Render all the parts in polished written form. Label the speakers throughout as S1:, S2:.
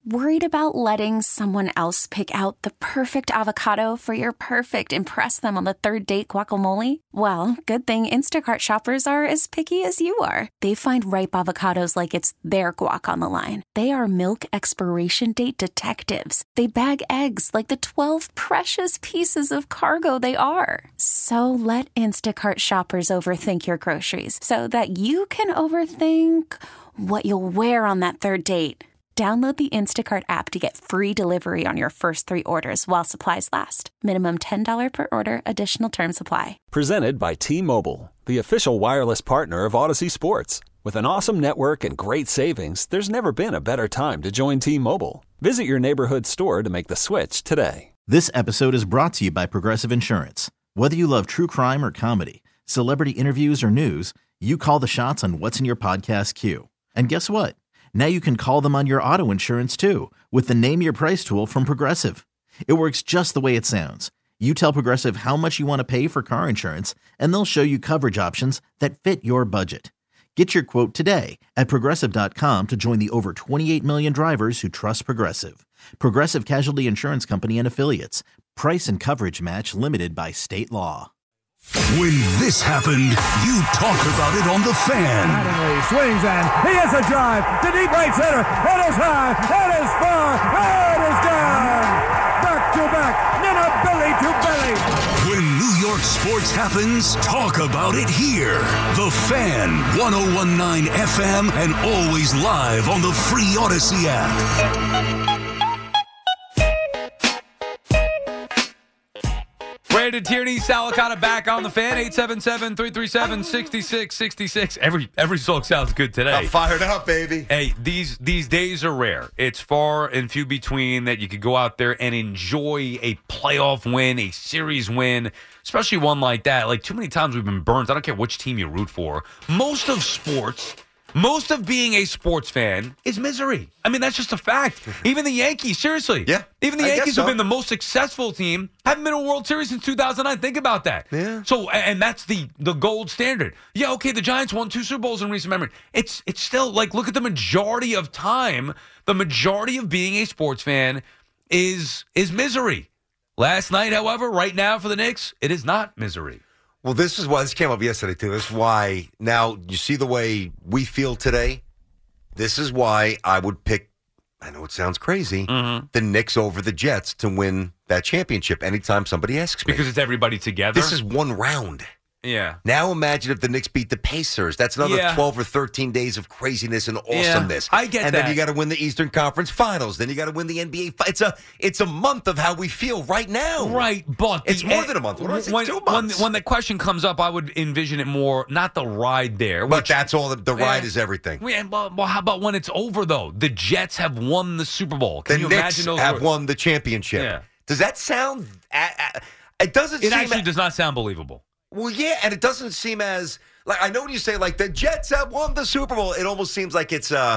S1: Worried about letting someone else pick out the perfect avocado for your perfect impress them on the third date guacamole? Well, good thing Instacart shoppers are as picky as you are. They find ripe avocados like it's their guac on the line. They are milk expiration date detectives. They bag eggs like the 12 precious pieces of cargo they are. So let Instacart shoppers overthink your groceries so that you can overthink what you'll wear on that third date. Download the Instacart app to get free delivery on your first 3 orders while supplies last. Minimum $10 per order. Additional terms apply.
S2: Presented by T-Mobile, the official wireless partner of Odyssey Sports. With an awesome network and great savings, there's never been a better time to join T-Mobile. Visit your neighborhood store to make the switch today.
S3: This episode is brought to you by Progressive Insurance. Whether you love true crime or comedy, celebrity interviews or news, you call the shots on what's in your podcast queue. And guess what? Now you can call them on your auto insurance too with the Name Your Price tool from Progressive. It works just the way it sounds. You tell Progressive how much you want to pay for car insurance, and they'll show you coverage options that fit your budget. Get your quote today at Progressive.com to join the over 28 million drivers who trust Progressive. Progressive Casualty Insurance Company and Affiliates. Price and coverage match limited by state law.
S4: When this happened, you talk about it on The Fan.
S5: Mattingly swings and he has a drive to deep right center. It is high, it is far, it is down. Back to back, Nina belly to belly.
S4: When New York sports happens, talk about it here. The Fan, 101.9 FM, and always live on the free Odyssey app.
S6: Brandon Tierney, Salicata back on The Fan, 877-337-6666. Every song sounds good today.
S7: I'm fired up, baby.
S6: Hey, these days are rare. It's far and few between that you could go out there and enjoy a playoff win, a series win, especially one like that. Like, too many times we've been burnt. I don't care which team you root for. Most of being a sports fan is misery. I mean, that's just a fact. Even the Yankees, seriously.
S7: Yeah.
S6: Even the Yankees have been the most successful team, haven't been in a World Series since 2009. Think about that.
S7: Yeah.
S6: So, and that's the gold standard. Yeah, okay, the Giants won 2 Super Bowls in recent memory. It's still, like, look at the majority of time. The majority of being a sports fan is misery. Last night, however, right now for the Knicks, it is not misery.
S7: Well, this is why this came up yesterday, too. This is why now you see the way we feel today. This is why I would pick, I know it sounds crazy, the Knicks over the Jets to win that championship anytime somebody asks me.
S6: Because it's everybody together?
S7: This is one round.
S6: Yeah.
S7: Now imagine if the Knicks beat the Pacers. That's another 12 or 13 days of craziness and awesomeness.
S6: Yeah, I get
S7: and
S6: that.
S7: then you got to win the Eastern Conference Finals. Then you got to win the NBA. It's a month of how we feel right now.
S6: Right, but
S7: it's more than a month. It's 2 months.
S6: When the question comes up, I would envision it more, not the ride there.
S7: But that's all. The ride is everything.
S6: Well, how about when it's over, though? The Jets have won the Super Bowl. Can you
S7: Knicks
S6: imagine those
S7: have won the championship.
S6: Yeah.
S7: Does that sound... It doesn't
S6: It
S7: seem...
S6: actually does not sound believable.
S7: Well, yeah, and it doesn't seem as... Like, I know when you say, like, the Jets have won the Super Bowl, it almost seems like it's a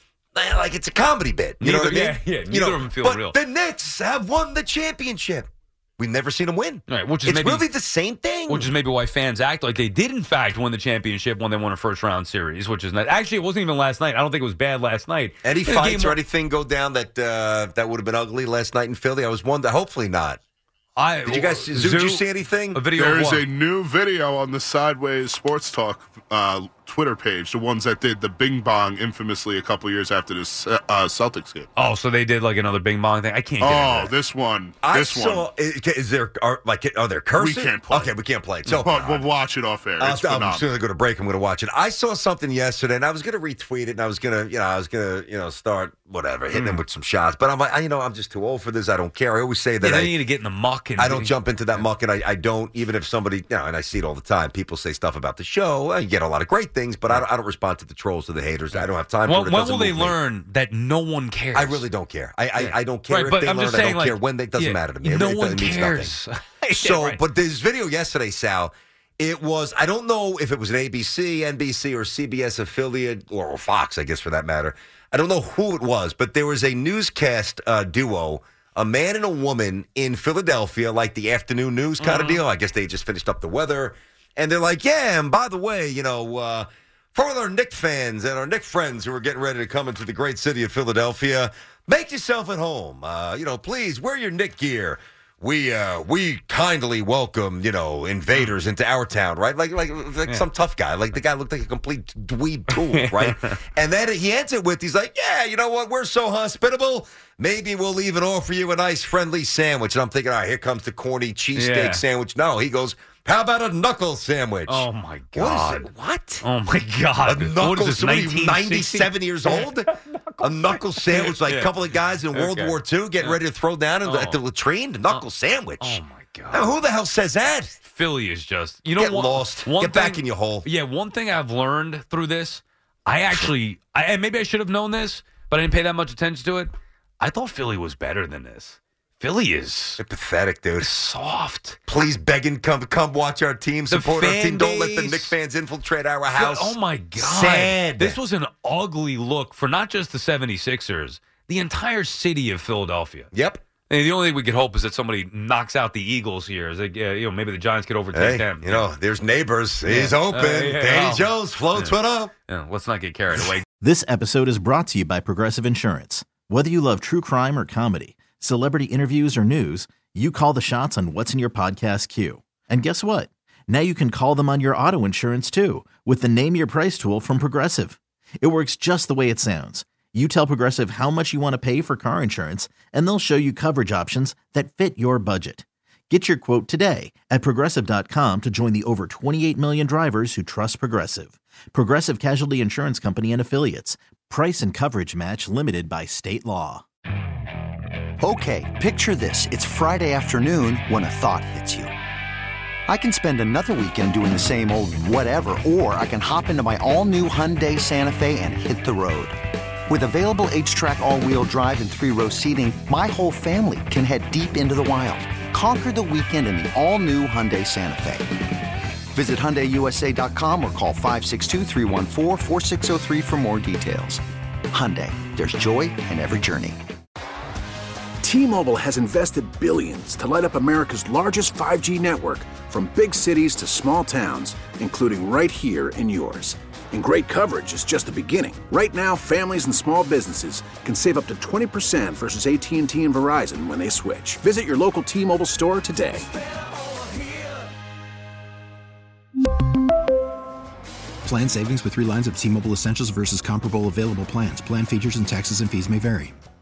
S7: comedy bit. You know what I mean?
S6: Yeah, neither of them feel real.
S7: But the Knicks have won the championship. We've never seen them win.
S6: Right, which is
S7: it's really the same thing.
S6: Which is maybe why fans act like they did, in fact, win the championship when they won a first-round series, which is not... Actually, it wasn't even last night. I don't think it was bad last night.
S7: Any fights or anything go down that would have been ugly last night in Philly? I was wondering. Hopefully not. Did you guys did you see anything?
S6: A video
S8: There's a new video on the Sideways Sports Talk Twitter page, the ones that did the Bing Bong infamously a couple years after the Celtics game.
S6: Oh, so they did like another Bing Bong thing? I can't get into that.
S8: This one.
S7: I saw. Is there are there curses?
S8: We can't play.
S7: Okay, we can't play it. So
S8: but we'll watch it off air. It's phenomenal.
S7: As soon as I go to break, I'm going to watch it. I saw something yesterday, and I was going to retweet it, and I was going to start whatever hitting them with some shots. But I'm like, I'm just too old for this. I don't care. I always say that
S6: I need to get in the muck. And
S7: I don't jump into that muck, and I don't, even if somebody, and I see it all the time, people say stuff about the show. You get a lot of great things, but I don't respond to the trolls or the haters. I don't have time for it.
S6: When will they learn that no one cares?
S7: I really don't care. I don't care if
S6: but
S7: they
S6: I'm
S7: learn.
S6: just saying,
S7: I don't care when. It doesn't matter to me.
S6: No
S7: it
S6: one
S7: means
S6: cares.
S7: Nothing. But this video yesterday, Sal, it was, I don't know if it was an ABC, NBC, or CBS affiliate, or Fox, I guess, for that matter. I don't know who it was, but there was a newscast duo, a man and a woman in Philadelphia, like the afternoon news kind of deal. I guess they just finished up the weather. And they're like, yeah, and by the way, for all our Knick fans and our Knick friends who are getting ready to come into the great city of Philadelphia, make yourself at home. Please wear your Knick gear. We kindly welcome, invaders into our town, right? Like some tough guy. Like the guy looked like a complete dweeb tool, right? And then he ends it with, he's like, yeah, you know what? We're so hospitable. Maybe we'll even offer you a nice friendly sandwich. And I'm thinking, all right, here comes the corny cheesesteak sandwich. No, he goes, how about a knuckle sandwich?
S6: Oh, my God.
S7: What?
S6: Oh, my God.
S7: A knuckle
S6: what is this,
S7: 97 years old? A knuckle sandwich, like a couple of guys in World War II getting ready to throw down at the latrine? The knuckle sandwich.
S6: Oh, my God.
S7: Now, who the hell says that?
S6: Philly is just,
S7: Get lost. Get back in your hole.
S6: Yeah, one thing I've learned through this, and maybe I should have known this, but I didn't pay that much attention to it. I thought Philly was better than this. Philly is
S7: They're pathetic, dude.
S6: Soft.
S7: Please begging, come watch our team, support our team. Don't let the Knicks fans infiltrate our house.
S6: Oh, my God.
S7: Sad.
S6: This was an ugly look for not just the 76ers, the entire city of Philadelphia.
S7: Yep.
S6: And the only thing we could hope is that somebody knocks out the Eagles here. Maybe the Giants could overtake them.
S7: There's neighbors. He's open. Danny Jones floats one up.
S6: Yeah, let's not get carried away.
S3: This episode is brought to you by Progressive Insurance. Whether you love true crime or comedy, celebrity interviews or news, you call the shots on what's in your podcast queue. And guess what? Now you can call them on your auto insurance too with the Name Your Price tool from Progressive. It works just the way it sounds. You tell Progressive how much you want to pay for car insurance, and they'll show you coverage options that fit your budget. Get your quote today at Progressive.com to join the over 28 million drivers who trust Progressive. Progressive Casualty Insurance Company and Affiliates. Price and coverage match limited by state law.
S9: Okay, picture this. It's Friday afternoon when a thought hits you. I can spend another weekend doing the same old whatever, or I can hop into my all-new Hyundai Santa Fe and hit the road. With available H-Track all-wheel drive and 3-row seating, my whole family can head deep into the wild. Conquer the weekend in the all-new Hyundai Santa Fe. Visit HyundaiUSA.com or call 562-314-4603 for more details. Hyundai, there's joy in every journey.
S10: T-Mobile has invested billions to light up America's largest 5G network, from big cities to small towns, including right here in yours. And great coverage is just the beginning. Right now, families and small businesses can save up to 20% versus AT&T and Verizon when they switch. Visit your local T-Mobile store today.
S11: Plan savings with 3 lines of T-Mobile Essentials versus comparable available plans. Plan features and taxes and fees may vary.